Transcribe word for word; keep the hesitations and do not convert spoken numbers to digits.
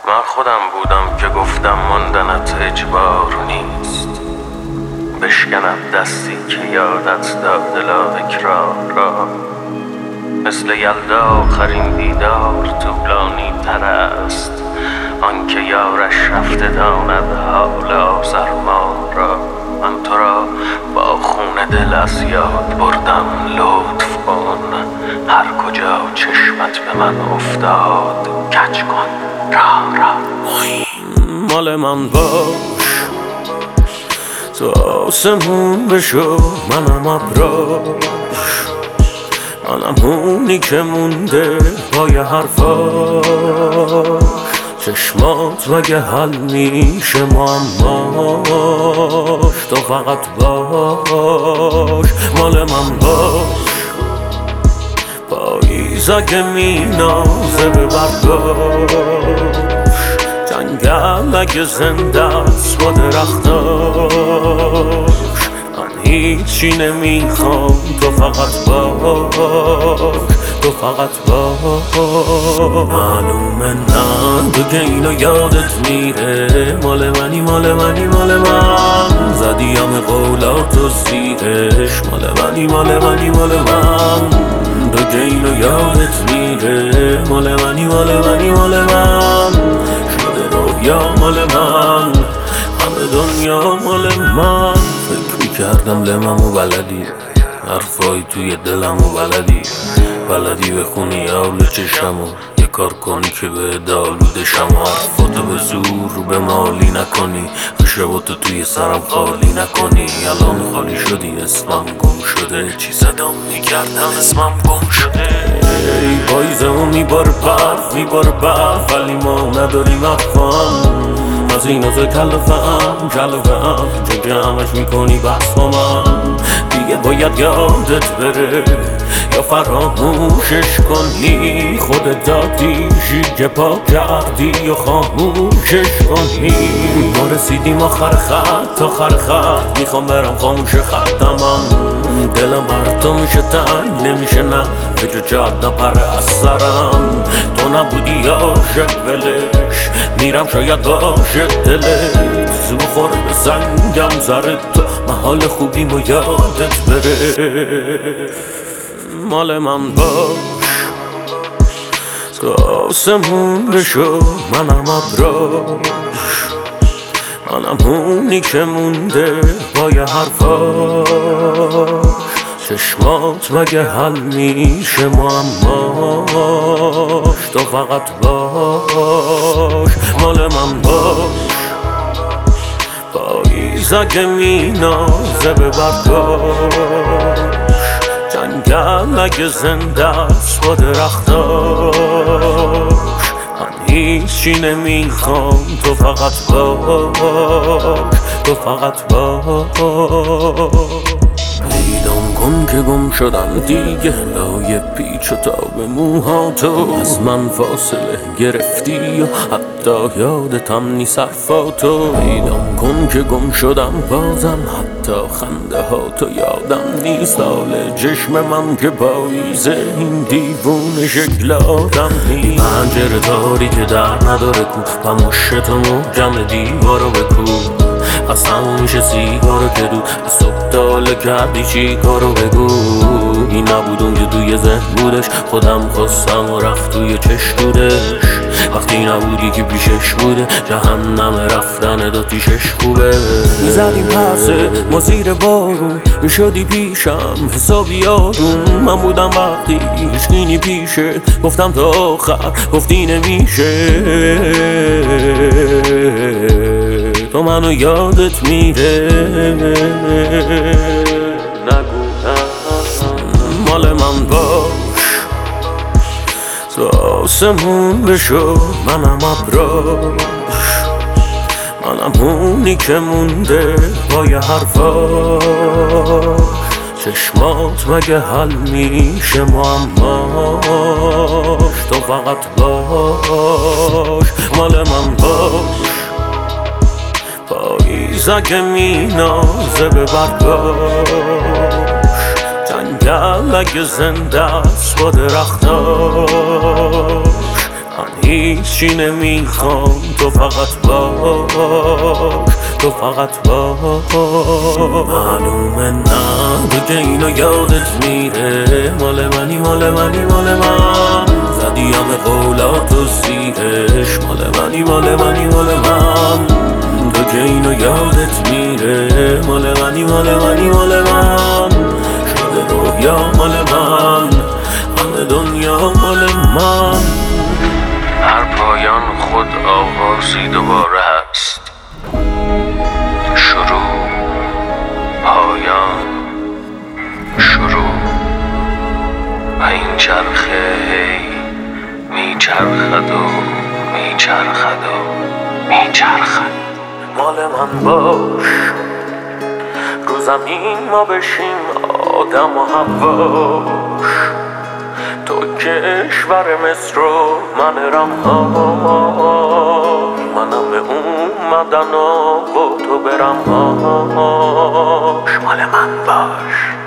من خودم بودم که گفتم ماندنت اجبار نیست، بشکند دستی که یادت داد دل اکرار را. مثل یلدا آخرین دیدار طولانی تر است، آن که یارش رفته داند حال آزرما را. من تو را با خون دل از یاد بردم، لطف کن هر کجا چشمت به من افتاد کج کن راه را. مال من باش تو آسمون بشو، منم ابراش، منم اونی که مونده پای حرفاش. چشمات مگه حل میشه معماش، تو فقط باش. مال من باش پاییز اگه مینازه به برداش، جنگل اگه زنده است با درختاش. من هیچی نمیخوام، تو فقط باش، تو فقط باش. معلومه نه دیگه اینو یادت میره، مال منی مال منی مال من. زدی همه قولاتو زیرش، مال منی مال منی مال من. دیگه اینو یادت میره، مال منی مال منی مال من. شده رویا مال من، همه دنیا مال من. فکر میکردم لممو بلدی، حرفایی توی دلمو بلدی، بلدی بخونی حال چشمو، یه کار کنی که به دالوده شما. حرفاتو به زور به مالی نکنی، خشباتو توی سرم خالی نکنی. الان خالی شدی، اسمم گم شده، چی صدام میکردم اسمم گم شده. ای پاییزمو میبار برف میبار برف، ولی ما نداریم افهم از این از کلفم کلفم. چون که همش میکنی بحث با من، دیگه باید یادت بره یا فراموشش کنی. خودت دادیشی که پا کردی یا خاموشش کنی. ما رسیدیم آخر خط آخر خط، میخوام برم خاموش خطم. دلم بر تو میشه تنگ نمیشه، نه فکر جاد نپره از سرم. تو نبودی عاشق ولش، میرم شاید باشه دلت. زو خوره به سنگم زره تو، محال خوبیم و یادت بره. مال من باش تو آسمون بشو، منم ابراش، منم اونی که مونده پای حرفاش. چشمات مگه حل میشه معماش، تو فقط باش. مال من باش پاییز اگه مینازه به برداش، جنگل اگه زنده است با درختاش. من هیچی نمیخوام، تو فقط باش، تو فقط باش. پیدام کن که گم شدم دیگه، لای پیچ و تاب موهاتو از من فاصله گرفتی و حتی یادتم نیست حرفاتو. پیدام کن که گم شدم بازم، حتی خنده هاتو یادم نیست. حال چشم من که پاییزه، این دیوونه شکل آدم نیست. پنجره داری که در نداره کو، پموشتو محکم دیوارو بکو. از همون میشه سیگارو که دو، از صبح تا حالا کردی چی کارو بگو. این نبود اون که توی ذهن بودش، خودم خواستم و رفت توی چشمودش. وقتی نبودی که پیشش بوده، جهنم رفتن داتیشش خوبه. میزدیم پسه ما زیر بارون، میشدی پیشم حسابی آروم. من بودم وقتی هیچکی پیشه، گفتم تا آخر گفتی نمیشه. تو منو یادت میره، نگو مال من باش تو آسمون بشو، منم ابراش، منم اونی که مونده پای حرفاش. چشمات مگه حل میشه معماش، تو فقط باش. مال من باش پاییز اگه مینازه به برداش، جنگل اگه زنده است با درختاش. من هیچی نمیخوام، تو فقط باش، تو فقط باش. معلومه نه دیگه اینو یادت میره، مال منی مال منی مال من، زدی همه قولات و زیرش، مال منی مال منی مال من، تو که اینو یادت میره، مال منی مال منی مال من، شده رویا مال من، همه دنیا مال من. هر پایان خود آغازی دوباره هست، شروع پایان شروع، و این چرخه هی میچرخد و میچرخد و میچرخد. مال من باش، رو زمین ما بشیم آدم و حواش، تو کشور مصر و من رمهاش، منم به اومدن و با تو برم هاش. مال من باش.